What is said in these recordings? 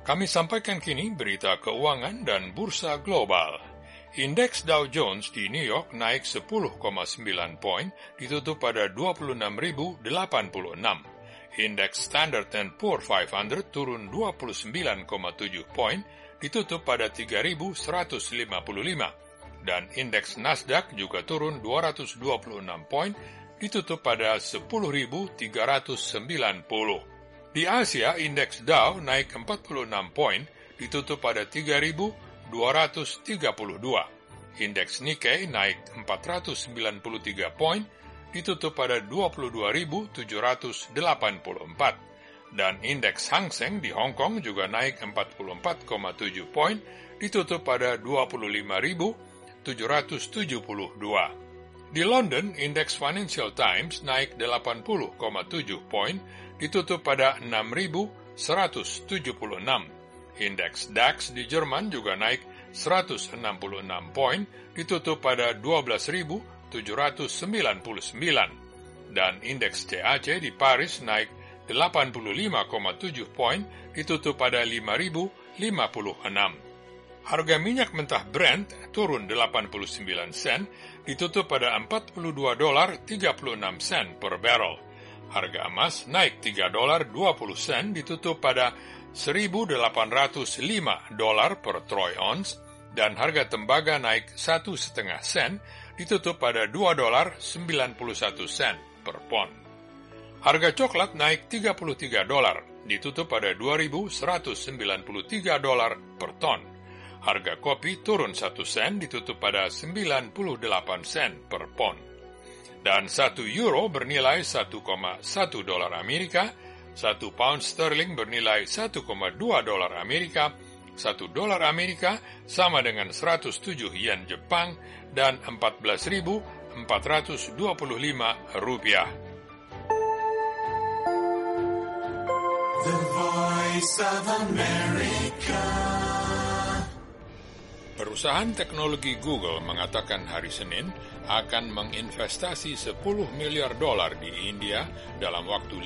Kami sampaikan kini berita keuangan dan bursa global. Indeks Dow Jones di New York naik 10,9 poin, ditutup pada 26.086. Indeks Standard & Poor 500 turun 29,7 poin, ditutup pada 3.155. Dan indeks Nasdaq juga turun 226 poin, ditutup pada 10.390. Di Asia, indeks Dow naik 46 poin, ditutup pada 3.232. Indeks Nikkei naik 493 poin, ditutup pada 22.784. Dan indeks Hang Seng di Hong Kong juga naik 44,7 poin, ditutup pada 25.772. Di London, indeks Financial Times naik 80,7 poin, ditutup pada 6.176. Indeks DAX di Jerman juga naik 166 poin, ditutup pada 12.799. Dan indeks CAC di Paris naik 85,7 poin, ditutup pada 5.056. Harga minyak mentah Brent turun 89 sen, ditutup pada $42.36 per barrel. Harga emas naik $3.20, ditutup pada $1.805 per troy ounce, dan harga tembaga naik 1,5 sen, ditutup pada $2.91 per pon. Harga coklat naik $33, ditutup pada $2.193 per ton. Harga kopi turun 1 sen, ditutup pada 98 sen per pon. Dan 1 euro bernilai $1,1 Amerika, 1 pound sterling bernilai $1,2 Amerika, 1 dolar Amerika sama dengan 107 yen Jepang, dan 14.425 rupiah. The Voice of America. Perusahaan teknologi Google mengatakan hari Senin akan menginvestasi $10 miliar di India dalam waktu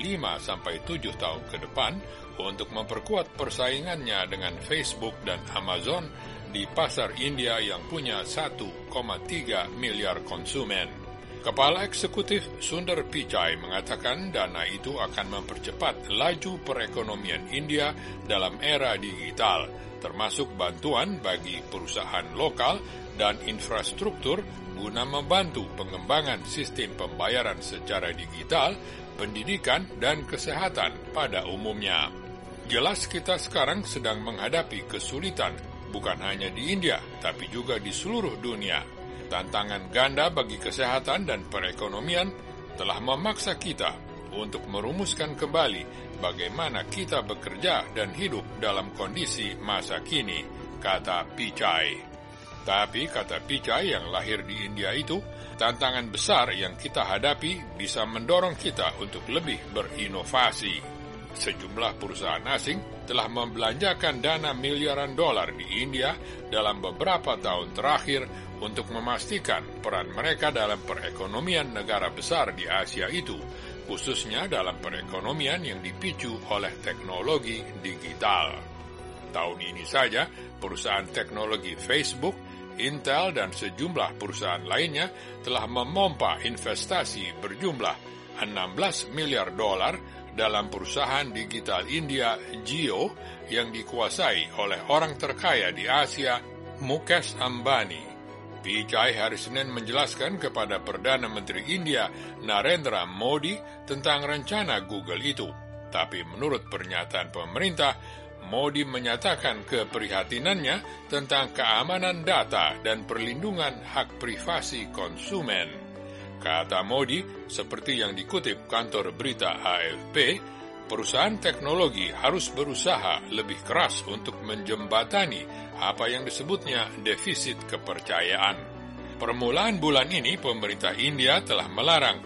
5-7 tahun ke depan untuk memperkuat persaingannya dengan Facebook dan Amazon di pasar India yang punya 1,3 miliar konsumen. Kepala Eksekutif Sundar Pichai mengatakan dana itu akan mempercepat laju perekonomian India dalam era digital, termasuk bantuan bagi perusahaan lokal dan infrastruktur guna membantu pengembangan sistem pembayaran secara digital, pendidikan, dan kesehatan pada umumnya. Jelas kita sekarang sedang menghadapi kesulitan, bukan hanya di India, tapi juga di seluruh dunia. Tantangan ganda bagi kesehatan dan perekonomian telah memaksa kita untuk merumuskan kembali bagaimana kita bekerja dan hidup dalam kondisi masa kini, kata Pichai. Tapi, kata Pichai yang lahir di India itu, tantangan besar yang kita hadapi bisa mendorong kita untuk lebih berinovasi. Sejumlah perusahaan asing telah membelanjakan dana miliaran dolar di India dalam beberapa tahun terakhir untuk memastikan peran mereka dalam perekonomian negara besar di Asia itu, khususnya dalam perekonomian yang dipicu oleh teknologi digital. Tahun ini saja, perusahaan teknologi Facebook, Intel, dan sejumlah perusahaan lainnya telah memompa investasi berjumlah $16 miliar dalam perusahaan digital India Jio yang dikuasai oleh orang terkaya di Asia, Mukesh Ambani. Pichai hari Senin menjelaskan kepada Perdana Menteri India Narendra Modi tentang rencana Google itu. Tapi menurut pernyataan pemerintah, Modi menyatakan keprihatinannya tentang keamanan data dan perlindungan hak privasi konsumen. Kata Modi, seperti yang dikutip kantor berita AFP, perusahaan teknologi harus berusaha lebih keras untuk menjembatani apa yang disebutnya defisit kepercayaan. Permulaan bulan ini, pemerintah India telah melarang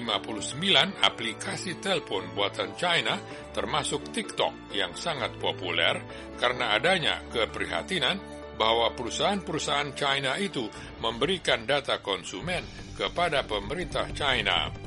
59 aplikasi telepon buatan China, termasuk TikTok yang sangat populer, karena adanya keprihatinan bahwa perusahaan-perusahaan China itu memberikan data konsumen kepada pemerintah China.